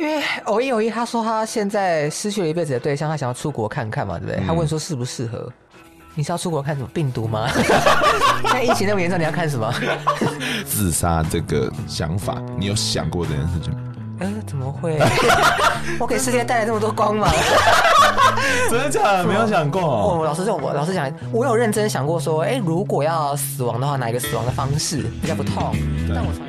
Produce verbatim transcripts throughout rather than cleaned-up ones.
因为偶一偶一他说他现在失去了一辈子的对象，他想要出国看看嘛，对不对？嗯、他问说适不适合？你是要出国看什么病毒吗？现在疫情那么严重，你要看什么？ 自杀这个想法，你有想过这件事情吗？ 呃，怎么会？我给世界带来这么多光芒。 真的假的？没有想过。 我老实说，我老实讲，我有认真想过说，哎，如果要死亡的话，哪一个死亡的方式比较不痛？但我从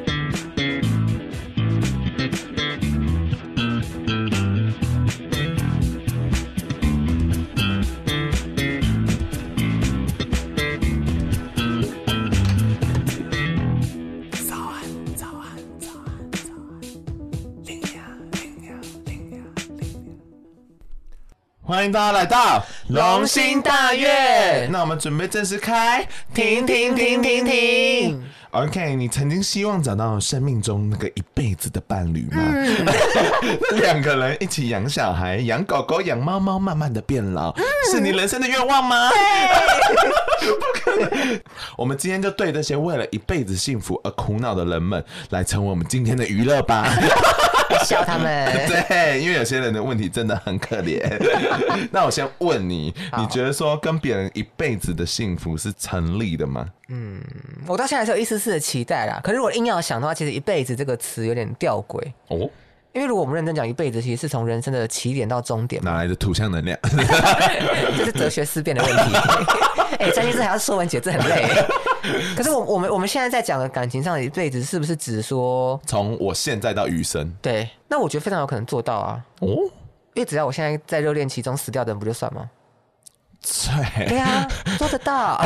欢迎大家来到龙兴大悦。 那我们准备正式开， 停停停停停。 OK， 你曾经希望找到生命中那个一辈子的伴侣吗？嗯、两个人一起养小孩、养狗狗、养猫猫，慢慢的变老，嗯、是你人生的愿望吗？不可能！我们今天就对这些为了一辈子幸福而苦恼的人们，来成为我们今天的娱乐吧。 笑他们。 对，因为有些人的问题真的很可怜。那我先问你，你觉得说跟别人一辈子的幸福是成立的吗？ 嗯，我到现在还是有一丝丝的期待啦。可是如果硬要想的话，其实一辈子这个词有点吊诡哦。因为如果我们认真讲一辈子，其实是从人生的起点到终点。 哪来的图像能量？ 这是哲学思辨的问题。哎、欸，占星师还要说文解字很累。可是我我们我们现在在讲的感情上的一辈子，是不是指说从我现在到余生？对， 那我觉得非常有可能做到啊。哦，因为只要我现在在热恋期中死掉的人，不就算吗？ 对， 对啊，做得到。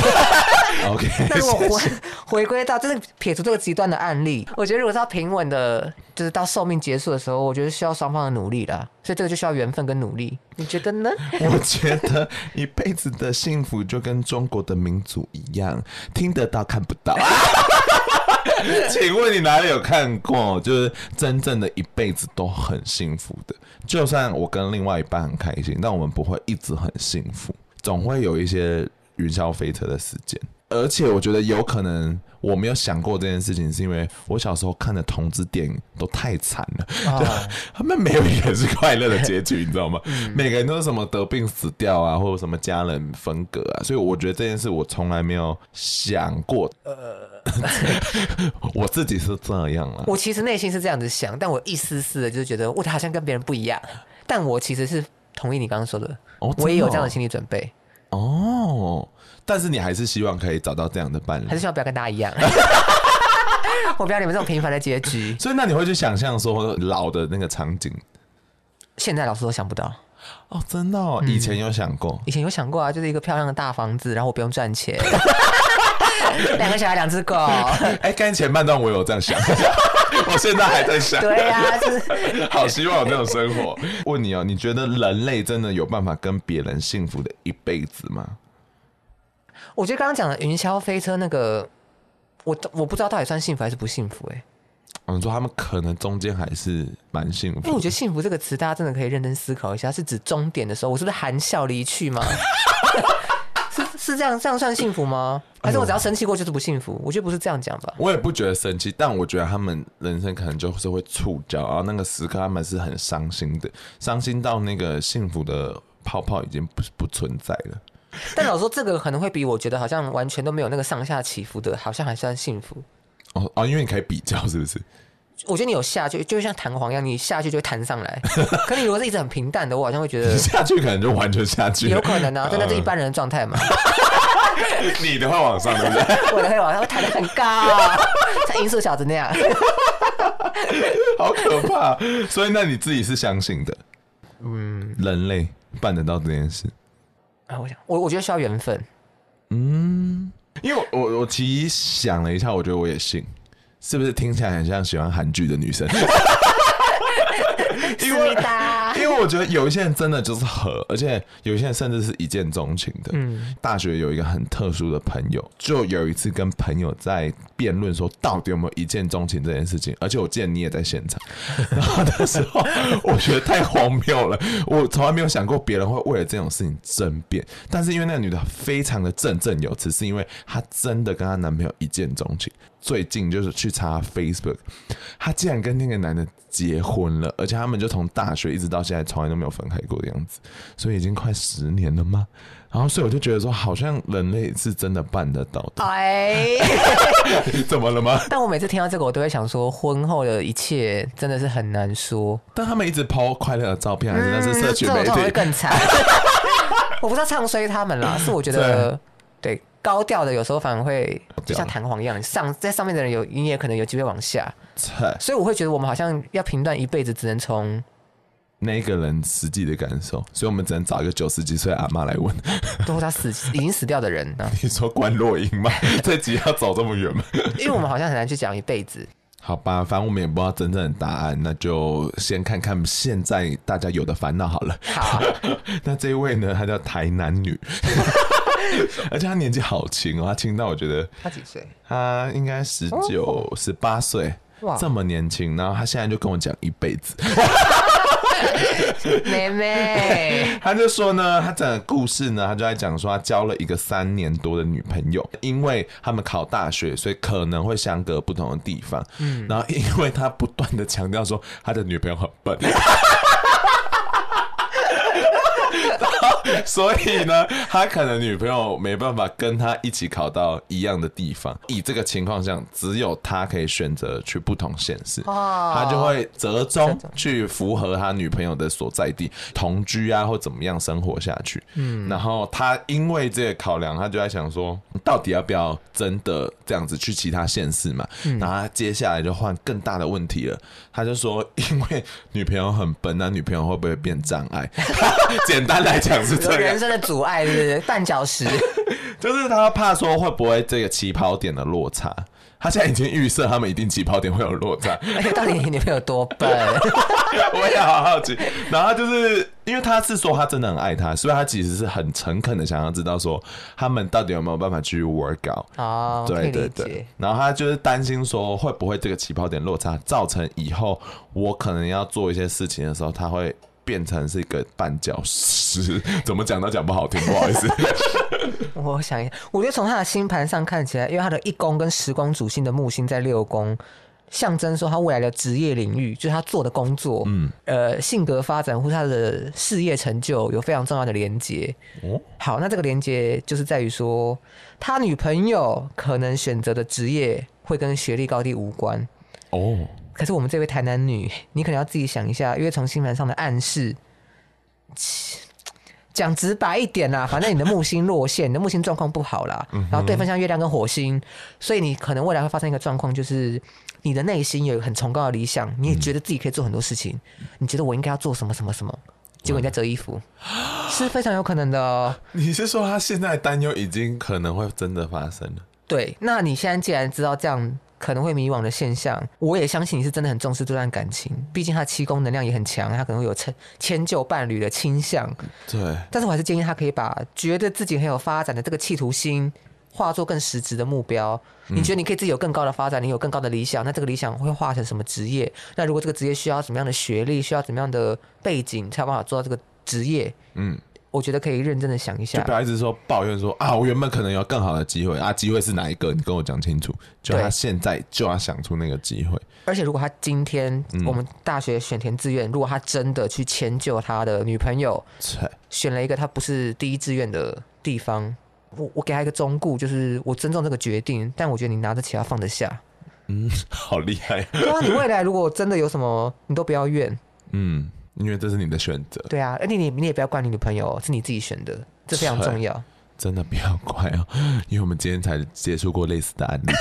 OK， 那如果回回归到，就是撇除这个极端的案例，我觉得如果是要平稳的，就是到寿命结束的时候，我觉得需要双方的努力啦，所以这个就需要缘分跟努力。你觉得呢？ 我觉得一辈子的幸福就跟中国的民族一样，听得到看不到。请问你哪里有看过？就是真正的一辈子都很幸福的，就算我跟另外一半很开心，但我们不会一直很幸福，总会有一些云霄飞车的时间。而且我觉得有可能我没有想过这件事情，是因为我小时候看的同志电影都太惨了，哦、他们没有一个人是快乐的结局，你知道吗？嗯、每个人都是什么得病死掉啊，或者什么家人分隔啊，所以我觉得这件事我从来没有想过。呃，我自己是这样啦。 我其实内心是这样子想，但我一丝丝的就是觉得我好像跟别人不一样，但我其实是同意你刚刚说的，哦、我也有这样的心理准备。 哦，但是你还是希望可以找到这样的伴侣， 还是希望不要跟大家一样。我不要你们这种平凡的结局。 所以那你会去想象说老的那个场景？ 现在老师都想不到。 哦，真的哦，嗯、以前有想过， 以前有想过啊，就是一个漂亮的大房子，然后我不用赚钱，两个小孩，两只狗。 哎、欸，刚才前半段我有这样想，我现在还在想。 对呀、啊，就是、 好希望有那种生活。问你哦，你觉得人类真的有办法跟别人幸福的一辈子吗？ 我觉得刚刚讲的云霄飞车那个，我我不知道到底算幸福还是不幸福哎、欸。 你说他们可能中间还是蛮幸福的， 因为我觉得幸福这个词，大家真的可以认真思考一下，是指终点的时候，我是不是含笑离去吗？是是这样，这样算幸福吗？还是我只要生气过就是不幸福？我觉得不是这样讲吧。 我也不觉得生气，但我觉得他们人生可能就是会触礁，然后那个时刻他们是很伤心的，伤心到那个幸福的泡泡已经不不存在了。 但老实说，这个可能会比我觉得好像完全都没有那个上下起伏的，好像还算幸福。 哦哦，因为你可以比较，是不是？ 我觉得你有下去，就像弹簧一样，你下去就会弹上来。可你如果是一直很平淡的，我好像会觉得下去可能就完全下去了， 有可能啊，但那是一般人的状态嘛。 你的会往上，对不对？ 我的会往上，会弹得很高，像音速小子那样。 好可怕！所以那你自己是相信的，嗯，人类办得到这件事啊？我想，我我觉得需要缘分。 嗯，因为我我我其实想了一下，我觉得我也信。是不是听起来很像喜欢韩剧的女生？因为因为我觉得有一些人真的就是合，而且有一些人甚至是一见钟情的。嗯，大学有一个很特殊的朋友，就有一次跟朋友在辩论说到底有没有一见钟情这件事情，而且我记得你也在现场。然后那时候我觉得太荒谬了，我从来没有想过别人会为了这种事情争辩。但是因为那个女的非常的振振有词，是因为她真的跟她男朋友一见钟情。 最近就是去查 Facebook， 他竟然跟那个男的结婚了，而且他们就从大学一直到现在从来都没有分开过的样子，所以已经快十年了吗？然后所以我就觉得说，好像人类是真的办得到的。哎，怎么了吗？ 但我每次听到这个，我都会想说，婚后的一切真的是很难说。 但他们一直 po 快乐的照片，还是那是社群媒体， 嗯、这种会更惨。我不知道唱衰他们啦，是我觉得对高调的有时候反而会就像弹簧一样，上在上面的人有你也可能有机会往下，所以我会觉得我们好像要评断一辈子，只能从那个人实际的感受，所以我们只能找一个九十几岁的阿嬷来问， 都是他死已经死掉的人、啊。 你说关若英吗？这集要走这么远吗？ 因为我们好像很难去讲一辈子。 好吧，反正我们也不知道真正的答案，那就先看看现在大家有的烦恼好了。 好， 那这一位呢，她叫台南女，而且她年纪好轻哦，她轻到我觉得她几岁？ 她应该十九、十八岁，这么年轻，然后她现在就跟我讲一辈子。 妹妹， 他就说呢，他整个故事呢，他就在讲说，他交了一个三年多的女朋友，因为他们考大学，所以可能会相隔不同的地方。嗯，然后因为他不断的强调说，他的女朋友很笨。所以呢，他可能女朋友没办法跟他一起考到一样的地方。以这个情况下，只有他可以选择去不同县市，哦、他就会折中去符合他女朋友的所在地同居啊，或怎么样生活下去。嗯，然后他因为这个考量，他就在想说，到底要不要真的这样子去其他县市嘛？嗯、然后他接下来就换更大的问题了，他就说，因为女朋友很笨，那女朋友会不会变障碍？简单来讲是这样， 人生的阻碍是不是绊脚石？ 就是他怕说会不会这个起跑点的落差，他现在已经预设他们一定起跑点会有落差。 而且到底你女朋友多笨？ 我也好好奇。然后他就是因为他是说他真的很爱他，所以他其实是很诚恳的想要知道说他们到底有没有办法去 work out。 哦， 对对对。然后他就是担心说会不会这个起跑点落差造成以后我可能要做一些事情的时候，他会变成是一个绊脚石，怎么讲都讲不好听，不好意思。 我想一下，我觉得从他的星盘上看起来，因为他的一宫跟时光主星的木星在六宫，象征说他未来的职业领域，就是他做的工作，嗯，呃，性格发展或是他的事业成就有非常重要的连结。哦，好，那这个连结就是在于说，他女朋友可能选择的职业会跟学历高低无关。哦。可是我们这位台南女，你可能要自己想一下，因为从星盘上的暗示，讲直白一点啦，反正你的木星落陷，你的木星状况不好啦，嗯、然后对分像月亮跟火星，所以你可能未来会发生一个状况，就是你的内心有很崇高的理想，你也觉得自己可以做很多事情，你觉得我应该要做什么什么什么，结果你在折衣服，是非常有可能的哦。 你是说他现在的担忧已经可能会真的发生了？ 对，那你现在既然知道这样可能会迷惘的现象，我也相信你是真的很重视这段感情，毕竟他七宫能量也很强，他可能会有迁就伴侣的倾向。 对， 但是我还是建议他可以把觉得自己很有发展的这个企图心化作更实质的目标。你觉得你可以自己有更高的发展，你有更高的理想，那这个理想会化成什么职业？那如果这个职业需要怎么样的学历，需要怎么样的背景才有办法做到这个职业？嗯。我觉得可以认真的想一下， 就不要一直说抱怨说啊，我原本可能有更好的机会啊，机会是哪一个？你跟我讲清楚。就他现在就要想出那个机会。 而且如果他今天、嗯、我们大学选填志愿，如果他真的去迁就他的女朋友，选了一个他不是第一志愿的地方，我我给他一个忠告，就是我尊重这个决定，但我觉得你拿得起，他放得下。 嗯，好厉害。 对啊，你未来如果真的有什么，你都不要怨。 嗯。因为这是你的选择， 对啊，而你你也不要怪你女朋友，是你自己选的，这非常重要。 真的不要怪哦，因为我们今天才接触过类似的案例。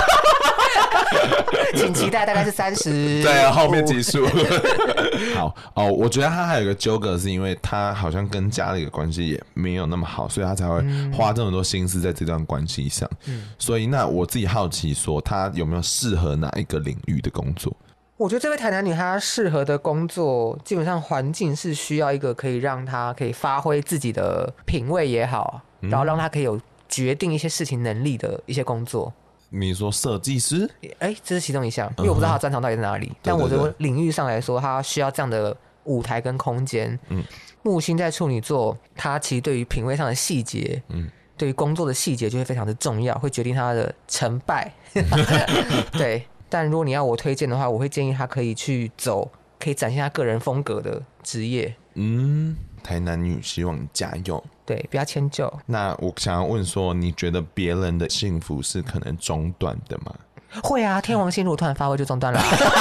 请期待大概是三十， 对啊，后面集数。好哦，我觉得他还有一个纠葛，是因为他好像跟家里的关系也没有那么好，所以他才会花这么多心思在这段关系上。嗯，所以那我自己好奇说，他有没有适合哪一个领域的工作？ 我觉得这位台南女她适合的工作，基本上环境是需要一个可以让她可以发挥自己的品味也好，嗯、然后让她可以有决定一些事情能力的一些工作。 你说设计师？ 哎，这是其中一项，因为我不知道她专长到底在哪里。嗯、但我的领域上来说，她需要这样的舞台跟空间。嗯，木星在处女座，她其实对于品味上的细节，嗯， 对于工作的细节就会非常的重要，会决定他的成败。对，但如果你要我推荐的话，我会建议他可以去走可以展现他个人风格的职业。 嗯，台南女希望你加油。 对，不要迁就。那我想要问说，你觉得别人的幸福是可能中断的吗？ 会啊，天王星如果突然发威就中断了。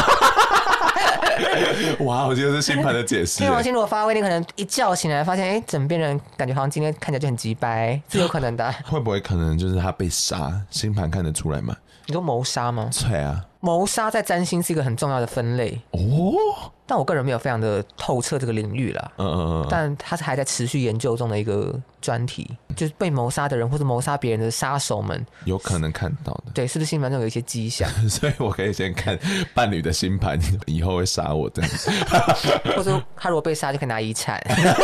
哇，我觉得是星盘的解释。 天王星如果发威，你可能一觉醒来发现，哎、欸，枕边人感觉好像今天看起来就很急掰，是有可能的。 会不会可能就是他被杀？星盘看得出来吗？ 你说谋杀吗？ 对啊， 谋杀在占星是一个很重要的分类哦。但我个人没有非常的透彻这个领域啦，嗯嗯嗯，但他是还在持续研究中的一个专题，就是被谋杀的人或者谋杀别人的杀手们， 有可能看到的。 对，是不是星盘中有一些迹象？ 所以我可以先看伴侣的星盘，以后会杀我这样子， 或者他如果被杀就可以拿遗产。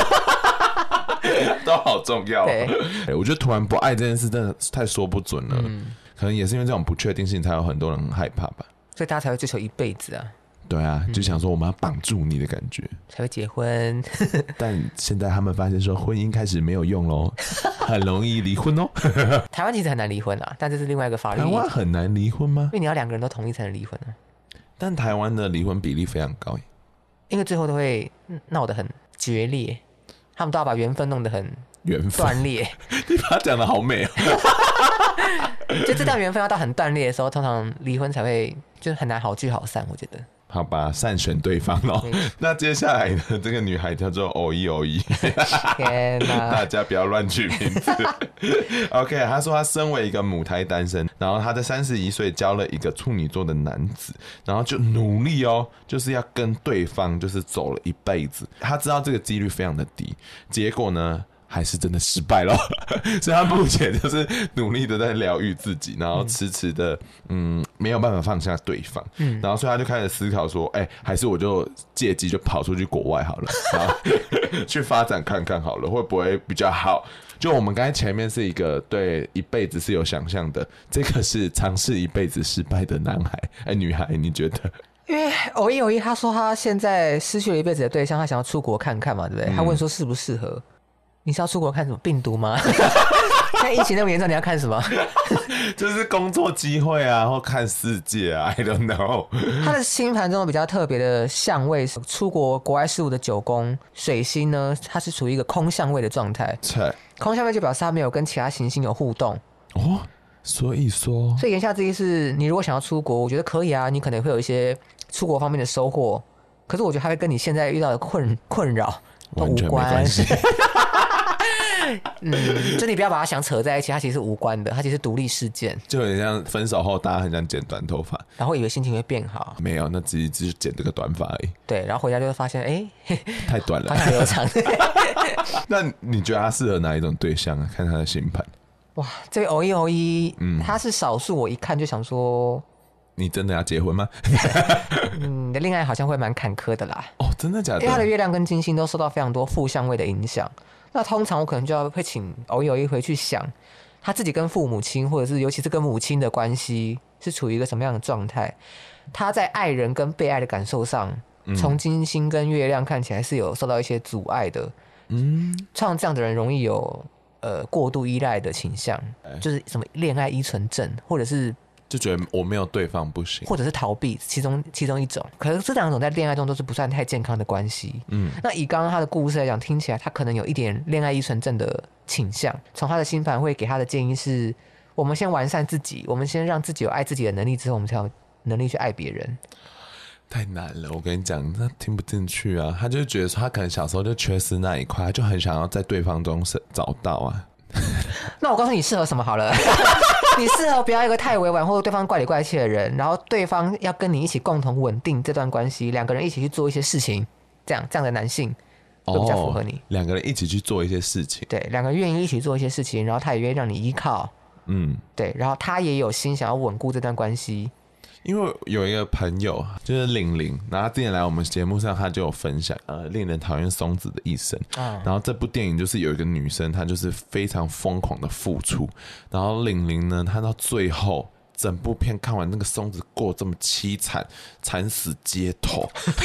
都好重要。对，我觉得突然不爱这件事真的太说不准了，嗯，可能也是因为这种不确定性，才有很多人很害怕吧。 所以大家才会追求一辈子啊。 对啊，就想说我们要绑住你的感觉， 才会结婚。 但现在他们发现说婚姻开始没有用咯，很容易离婚哦。 台湾其实很难离婚啊，但这是另外一个法律。 台湾很难离婚吗？ 因为你要两个人都同意才能离婚啊。 但台湾的离婚比例非常高耶， 因为最后都会闹得很决裂，他们都要把缘分弄得很缘分断裂。 你把它讲得好美哦。 就这段缘分要到很断裂的时候，通常离婚才会就很难好聚好散，我觉得。 好吧，善选对方咯。那接下来的这个女孩叫做欧一欧一， 天哪！ 大家不要乱取名字。OK， 她说她身为一个母胎单身，然后她在三十一岁交了一个处女座的男子，然后就努力哦，就是要跟对方就是走了一辈子。她知道这个几率非常的低，结果呢？还是真的失败了，所以他目前就是努力的在疗愈自己，然后迟迟的嗯没有办法放下对方，嗯，然后所以他就开始思考说，哎、欸，还是我就借机就跑出去国外好了，然后去发展看看好了，会不会比较好？就我们刚才前面是一个对一辈子是有想象的，这个是尝试一辈子失败的男孩，哎、欸，女孩，你觉得？ 因为偶一偶一，他说他现在失去了一辈子的对象，他想要出国看看嘛，对不对？嗯、他问说适不适合？你是要出国看什么病毒吗？现在疫情那么严重，你要看什么？ 就是工作机会啊，或看世界啊 ，I don't know。 他的星盘中比较特别的相位，出国国外事务的九宫水星呢，它是处于一个空相位的状态。空相位就表示它没有跟其他行星有互动。 哦，所以说， 所以言下之意是，你如果想要出国，我觉得可以啊，你可能会有一些出国方面的收获。可是我觉得它会跟你现在遇到的困困扰都无关。嗯，就你不要把它想扯在一起，它其实是无关的，它其实是独立事件。 就很像分手后大家很想剪短头发， 然后以为心情会变好， 没有，那只是只是剪这个短发而已。 对，然后回家就会发现，哎、欸， 太短了， 好像留长。 那你觉得他适合哪一种对象啊？看他的星盘。 哇，这位偶一偶一，嗯，他是少数我一看就想说， 你真的要结婚吗？ 嗯，你的恋爱好像会蛮坎坷的啦。 哦，真的假的？ 因为他的月亮跟金星都受到非常多负相位的影响。那通常我可能就要会请偶一偶一回去想，他自己跟父母亲，或者是尤其是跟母亲的关系是处于一个什么样的状态？他在爱人跟被爱的感受上，从金星跟月亮看起来是有受到一些阻碍的。嗯，像这样的人容易有呃过度依赖的倾向，就是什么恋爱依存症，或者是。 就觉得我没有对方不行， 或者是逃避，其中其中一种。可是这两种在恋爱中都是不算太健康的关系。嗯，那以刚刚他的故事来讲，听起来他可能有一点恋爱依存症的倾向。从他的星盘会给他的建议是：我们先完善自己，我们先让自己有爱自己的能力之后，我们才有能力去爱别人。 太难了，我跟你讲，他听不进去啊。他就觉得说，他可能小时候就缺失那一块，他就很想要在对方中找到啊。 那我告诉你适合什么好了。你适合不要一个太委婉或者对方怪里怪气的人，然后对方要跟你一起共同稳定这段关系，两个人一起去做一些事情，这样这样的男性会比较符合你。哦， 两个人一起去做一些事情， 对，两个人愿意一起做一些事情，然后他也愿意让你依靠，嗯，对，然后他也有心想要稳固这段关系。 因为有一个朋友就是玲玲，然后他之前来我们节目上，他就有分享呃令人讨厌松子的一生，嗯，然后这部电影就是有一个女生，她就是非常疯狂的付出，然后玲玲呢，她到最后整部片看完，那个松子过这么凄惨，惨死街头，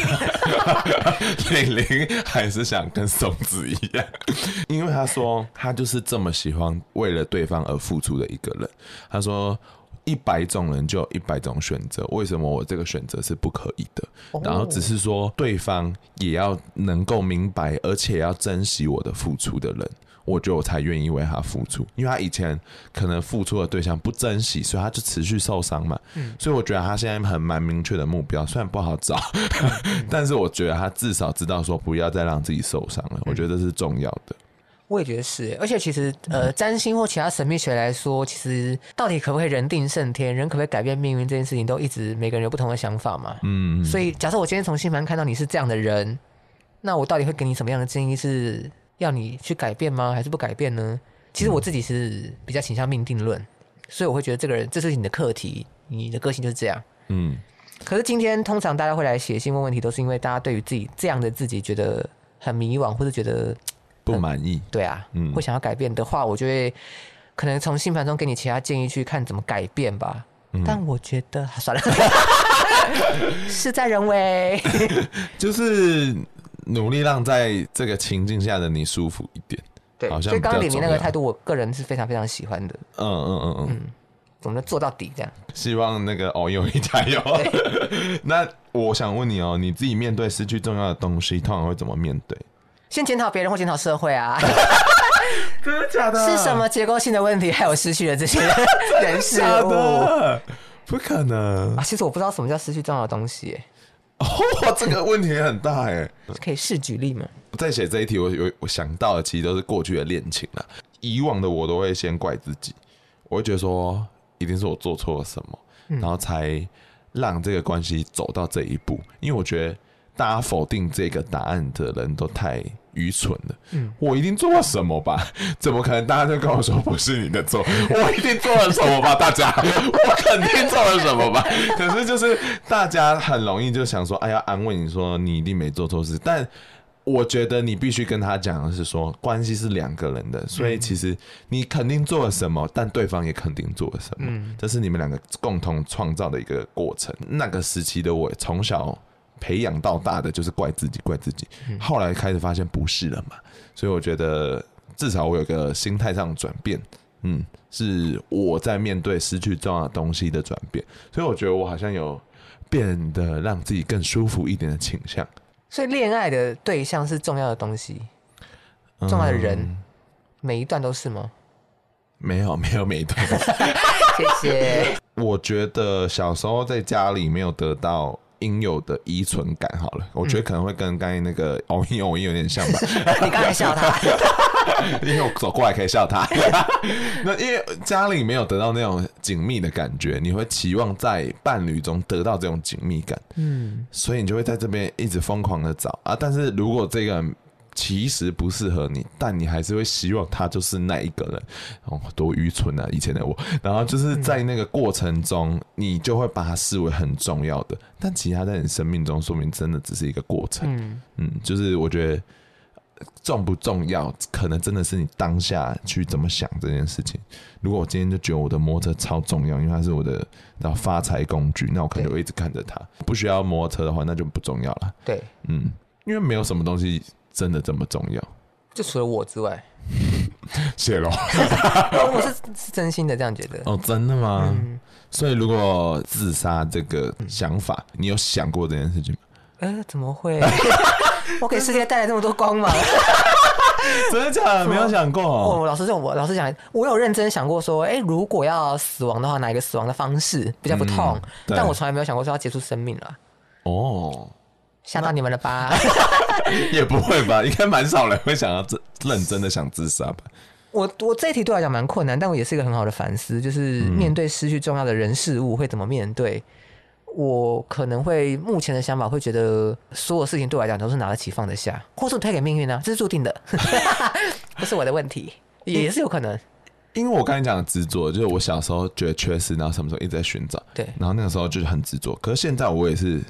玲玲还是想跟松子一样，因为他说他就是这么喜欢为了对方而付出的一个人。他说一百种人就有一百种选择，为什么我这个选择是不可以的？然后只是说对方也要能够明白，而且要珍惜我的付出的人，我觉得我才愿意为他付出。因为他以前可能付出的对象不珍惜，所以他就持续受伤嘛。嗯、所以我觉得他现在很蛮明确的目标，虽然不好找，但是我觉得他至少知道说不要再让自己受伤了。我觉得这是重要的。 我也觉得是，而且其实呃，占星或其他神秘学来说，其实到底可不可以人定胜天，人可不可以改变命运这件事情，都一直每个人有不同的想法嘛。嗯，所以假设我今天从星盘看到你是这样的人，那我到底会给你什么样的建议？是要你去改变吗？还是不改变呢？其实我自己是比较倾向命定论，所以我会觉得这个人这是你的课题，你的个性就是这样。嗯，可是今天通常大家会来写信问问题，都是因为大家对于自己这样的自己觉得很迷惘，或者觉得不满意， 对啊，嗯，会想要改变的话，我就会可能从星盘中给你其他建议去看怎么改变吧。嗯、但我觉得算了，事在人为， 就是努力让在这个情境下的你舒服一点。 对，好像所以刚刚李明那个态度，我个人是非常非常喜欢的。嗯嗯嗯嗯，我们做到底这样。 希望那个哦，有一加油。那我想问你哦，你自己面对失去重要的东西，通常会怎么面对？ 先检讨别人或检讨社会啊！ 真的假的？ 是什么结构性的问题，害我失去了这些人事物？ 不可能啊！其实我不知道什么叫失去重要的东西耶。 哦，这个问题也很大哎。 可以试举例吗？ 在写这一题，我有我想到的其实都是过去的恋情啦。以往的我都会先怪自己，我会觉得说一定是我做错了什么，嗯、然后才让这个关系走到这一步。因为我觉得大家否定这个答案的人都太愚蠢了。嗯，我一定做了什么吧？怎么可能大家就跟我说不是你的错？我一定做了什么吧？大家，我肯定做了什么吧？可是就是大家很容易就想说，哎呀，安慰你说你一定没做错事，但我觉得你必须跟他讲的是说，关系是两个人的，所以其实你肯定做了什么，但对方也肯定做了什么，嗯、这是你们两个共同创造的一个过程。那个时期的我，从小培养到大的就是怪自己，怪自己。后来开始发现不是了嘛，所以我觉得至少我有个心态上的转变，嗯，是我在面对失去重要的东西的转变，所以我觉得我好像有变得让自己更舒服一点的倾向。 所以恋爱的对象是重要的东西，重要的人，嗯、每一段都是吗？ 没有，没有每一段。 谢谢。 我觉得小时候在家里没有得到应有的依存感，好了，我觉得可能会跟刚才那个偶一偶一有点像吧。 你刚才笑他， 因为我走过来可以笑他。那因为家里没有得到那种紧密的感觉，你会期望在伴侣中得到这种紧密感，嗯，所以你就会在这边一直疯狂的找啊。但是如果这个人其实不适合你，但你还是会希望他就是那一个人。哦，多愚蠢啊！以前的我，然后就是在那个过程中，你就会把它视为很重要的，但其实他在你生命中，说明真的只是一个过程。嗯嗯，就是我觉得重不重要，可能真的是你当下去怎么想这件事情。如果我今天就觉得我的摩托车超重要，因为它是我的发财工具，那我可能就会一直看着它。不需要摩托车的话，那就不重要了。 对， 嗯，因为没有什么东西真的这么重要， 就除了我之外。 谢喽。 我是是真心的这样觉得。 哦，真的吗？嗯、所以如果自杀这个想法，嗯、你有想过这件事情吗？ 呃，怎么会？我给世界带来这么多光芒。 真的假的？没有想过、哦。 我老实说，我老实讲，我有认真想过说，哎、欸，如果要死亡的话，哪一个死亡的方式比较不痛？嗯、但我从来没有想过说要结束生命了。哦。吓到你们了吧？ 也不会吧，应该蛮少人会想要认真的想自杀吧。 我我这一题对我来讲蛮困难，但我也是一个很好的反思，就是面对失去重要的人事物会怎么面对。我可能会目前的想法会觉得所有事情对我来讲都是拿得起放得下，或是推给命运啊，这是注定的，不是我的问题，也是有可能。 因为我刚才讲的执着，就是我小时候觉得缺失，然后什么时候一直在寻找， 对， 然后那个时候就是很执着，可是现在我也是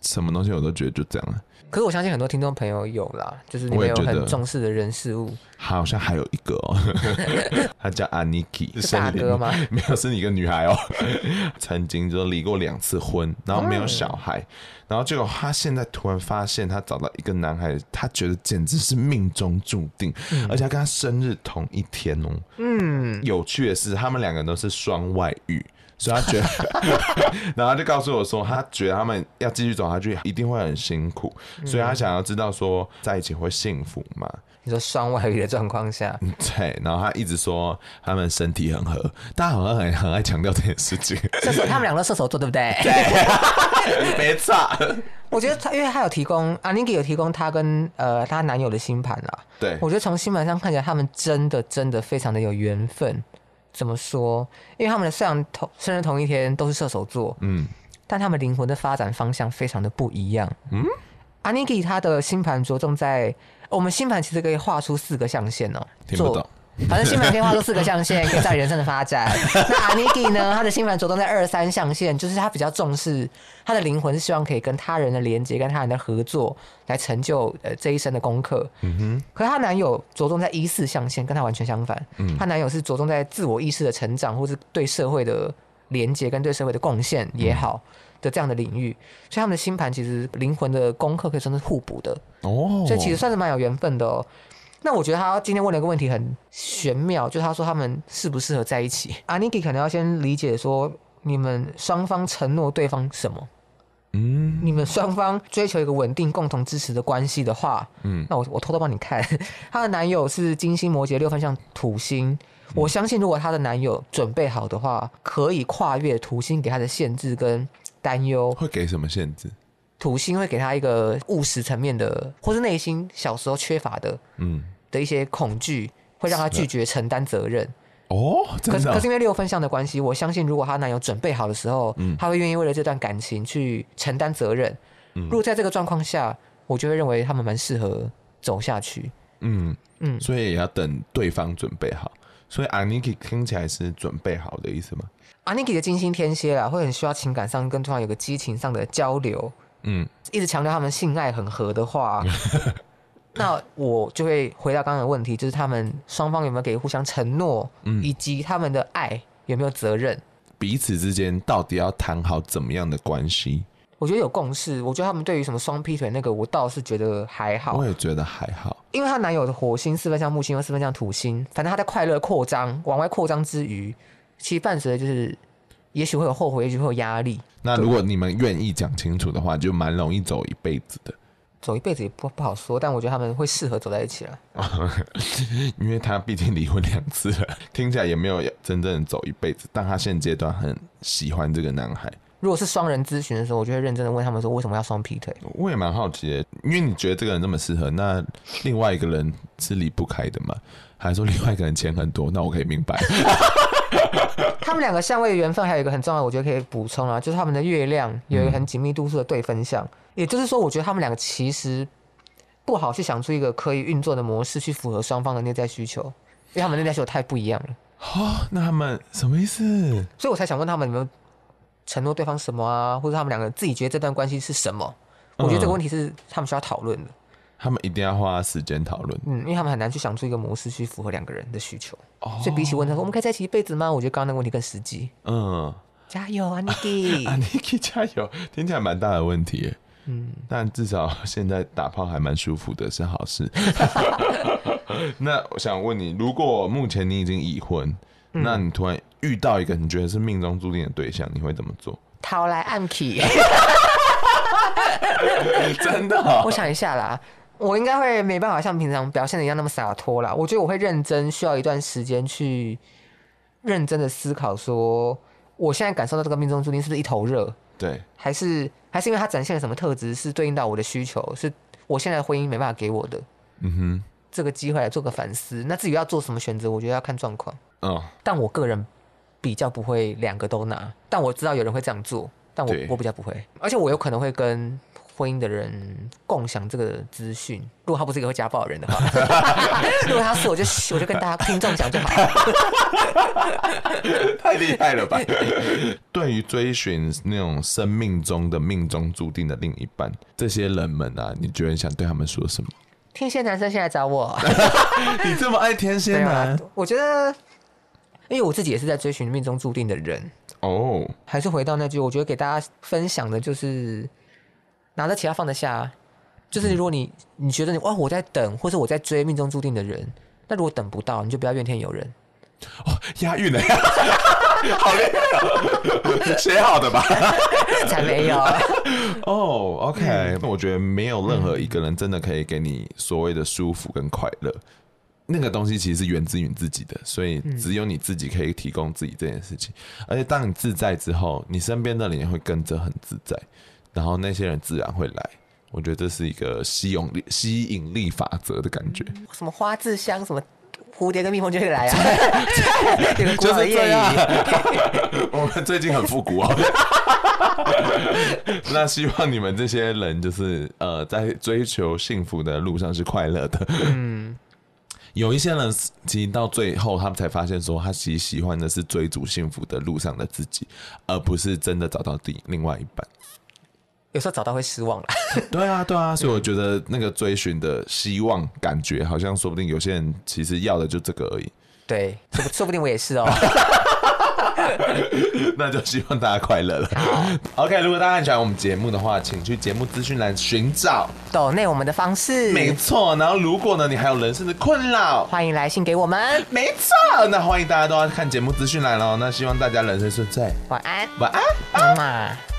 什么东西我都觉得就这样了。 可是我相信很多听众朋友有啦，就是你们有很重视的人事物。 好像还有一个哦，他叫 Aniki， 是大哥吗？ 没有，是一个女孩哦。曾经就离过两次婚，然后没有小孩，嗯、然后结果他现在突然发现他找到一个男孩，他觉得简直是命中注定，嗯、而且他跟他生日同一天哦。嗯，有趣的是，他们两个人都是双外遇。所以他觉得，然后他就告诉我说，他觉得他们要继续走下去，一定会很辛苦，嗯、所以他想要知道说，在一起会幸福吗？ 你说双外遇的状况下， 对，然后他一直说他们身体很合，大家好像很很爱强调这件事情。 射手，他们两个射手座，对不对？ 对，没错。 我觉得他，因为他有提供阿 Niki 有提供他跟呃他男友的星盘啦。 对， 我觉得从星盘上看起来，他们真的真的非常的有缘分。怎么说？因为他们的虽然同生日同一天，都是射手座，嗯，但他们灵魂的发展方向非常的不一样。嗯，阿 Niki 他的星盘着重在，我们星盘其实可以画出四个象限哦。 听不懂。 反正星盘可以画出四个象限，可以在人生的发展。那阿 Niki 呢？他的星盘着重在二三象限，就是他比较重视他的灵魂是希望可以跟他人的连接、跟他人的合作，来成就呃这一生的功课。嗯哼。可是她男友着重在一四象限，跟他完全相反。嗯。她男友是着重在自我意识的成长，或是对社会的连接跟对社会的贡献也好。嗯的这样的领域，所以他们的星盘其实灵魂的功课可以算是互补的哦，所以其实算是蛮有缘分的哦。那我觉得他今天问了一个问题很玄妙，就是他说他们适不适合在一起。阿 Niki 可能要先理解说，你们双方承诺对方什么？嗯，你们双方追求一个稳定、共同支持的关系的话，嗯，那我我偷偷帮你看，她的男友是金星、摩羯六分像土星。我相信，如果她的男友准备好的话，可以跨越土星给她的限制跟担忧。 会给什么限制？ 土星会给他一个务实层面的，或是内心小时候缺乏的，嗯，的一些恐惧，会让他拒绝承担责任。哦，真的。可是可是因为六分相的关系，我相信如果她男友准备好的时候，嗯，他会愿意为了这段感情去承担责任。嗯，如果在这个状况下，我就会认为他们蛮适合走下去。嗯嗯，所以也要等对方准备好。所以 Aniki 听起来是准备好的意思吗？ Aniki 的金星天蝎啦，会很需要情感上跟对方有个激情上的交流。嗯，一直强调他们性爱很合的话，那我就会回到刚刚的问题，就是他们双方有没有给互相承诺，嗯，以及他们的爱有没有责任， 彼此之间到底要谈好怎么样的关系？ 我觉得有共识。我觉得他们对于什么双劈腿那个，我倒是觉得还好。 我也觉得还好， 因为她男友的火星四分像木星，又四分像土星，反正他在快乐扩张、往外扩张之余，其实伴随的就是。也许会有后悔，也许会有压力。 那如果你们愿意讲清楚的话，就蛮容易走一辈子的。 走一辈子也 不, 不好说，但我觉得他们会适合走在一起了。 因为他毕竟离婚两次了，听起来也没有真正走一辈子。但他现阶段很喜欢这个男孩。 如果是双人咨询的时候，我就会认真的问他们说，为什么要双劈腿？ 我也蛮好奇的，因为你觉得这个人这么适合，那另外一个人是离不开的吗？还是说另外一个人钱很多？那我可以明白。 他们两个相位的缘分还有一个很重要的，我觉得可以补充啊，就是他们的月亮有一个很紧密度数的对分相，嗯、也就是说，我觉得他们两个其实不好去想出一个可以运作的模式去符合双方的内在需求，因为他们内在需求太不一样了。 哦，那他们什么意思？ 所以我才想问他们有没有承诺对方什么啊，或者他们两个自己觉得这段关系是什么？我觉得这个问题是他们需要讨论的。 他们一定要花时间讨论， 嗯，因为他们很难去想出一个模式去符合两个人的需求，哦、所以比起问他说我们可以在一起一辈子吗？我觉得刚刚那个问题更实际。嗯，加油啊 ，Niki， 啊 ，Niki 加油，听起来蛮大的问题耶。嗯，但至少现在打炮还蛮舒服的，是好事。那我想问你，如果目前你已经已婚，嗯、那你突然遇到一个你觉得是命中注定的对象，你会怎么做？ 掏来暗 key。 真的、哦？ 我想一下啦。我应该会没办法像平常表现的一样那么洒脱啦。我觉得我会认真，需要一段时间去认真的思考，说我现在感受到这个命中注定是不是一头热？ 对， 还是还是因为它展现了什么特质，是对应到我的需求，是我现在的婚姻没办法给我的。嗯哼，这个机会来做个反思。那至于要做什么选择，我觉得要看状况。嗯，但我个人比较不会两个都拿，但我知道有人会这样做，但我我比较不会，而且我有可能会跟婚姻的人共享这个资讯。如果他不是一个会家暴的人的话，如果他是，我就我就跟大家听众讲就好。 太厉害了吧！对于追寻那种生命中的命中注定的另一半，这些人们啊，你觉得你想对他们说什么？ 天蝎男生先来找我。 你这么爱天蝎男？ 啊、我觉得，因为我自己也是在追寻命中注定的人。哦，还是回到那句，我觉得给大家分享的就是拿得起要放得下。就是如果你你觉得你哇我在等，或是我在追命中注定的人，那如果等不到，你就不要怨天尤人。 哦，押韵了，好厉害哦！写好的吧？ 才没有。 哦、oh, ，OK，、嗯、我觉得没有任何一个人真的可以给你所谓的舒服跟快乐。那个东西其实是源自于你自己的，所以只有你自己可以提供自己这件事情。而且当你自在之后，你身边的人也会跟着很自在，然后那些人自然会来。我觉得这是一个吸引力吸引力法则的感觉。 什么花自香，什么蝴蝶跟蜜蜂就会来啊，有个古老的谚语。我们最近很复古哦。那希望你们这些人就是呃，在追求幸福的路上是快乐的。嗯。有一些人其实到最后，他们才发现说，他其实喜欢的是追逐幸福的路上的自己，而不是真的找到另外一半。 有时候找到会失望啦。 对啊，对啊，所以我觉得那个追寻的希望，感觉好像说不定有些人其实要的就这个而已。 对，说不定我也是哦。 那就希望大家快乐了。OK， 如果大家很喜欢我们节目的话，请去节目资讯栏寻找抖内我们的方式。 没错，然后如果呢你还有人生的困扰， 欢迎来信给我们。 没错，那欢迎大家都要看节目资讯栏咯。那希望大家人生顺遂， 晚安， 晚安， 妈妈。